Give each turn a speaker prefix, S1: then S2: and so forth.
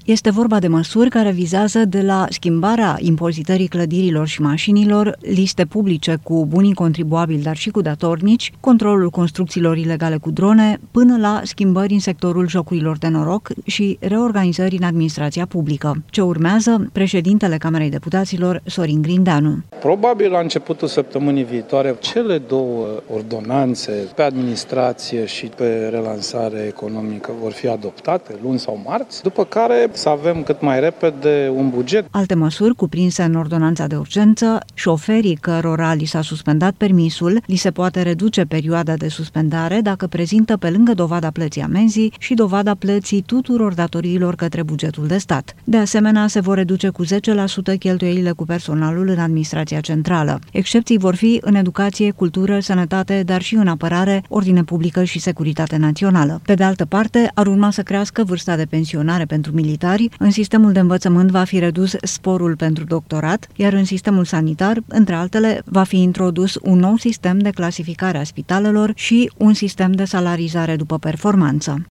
S1: Este vorba de măsuri care vizează de la schimbarea impozitării clădirilor și mașinilor, liste publice cu bunii contribuabili, dar și cu datornici, controlul construcțiilor ilegale cu drone, până la schimbări în sectorul jocurilor de noroc și reorganizări în administrația publică. Ce urmează? Președintele Camerei Deputaților, Sorin Grindeanu.
S2: Probabil la începutul săptămânii viitoare, cele două ordonanțe pe administrație și pe relansare economică vor fi adoptate, luni sau marți, după care să avem cât mai repede un buget.
S1: Alte măsuri cuprinse în ordonanța de urgență: șoferii cărora li s-a suspendat permisul, li se poate reduce perioada de suspendare dacă prezintă pe lângă dovada plății amenzii și dovada plății tuturor datoriilor către bugetul de stat. De asemenea, se vor reduce cu 10% cheltuielile cu personalul în administrația centrală. Excepții vor fi în educație, cultură, sănătate, dar și în apărare, ordine publică și securitate națională. Pe de altă parte, ar urma să crească vârsta de pensionare pentru militari, în sistemul de învățământ va fi redus sporul pentru doctorat, iar în sistemul sanitar, între altele, va fi introdus un nou sistem de clasificare a spitalelor și un sistem de salarizare după performanță.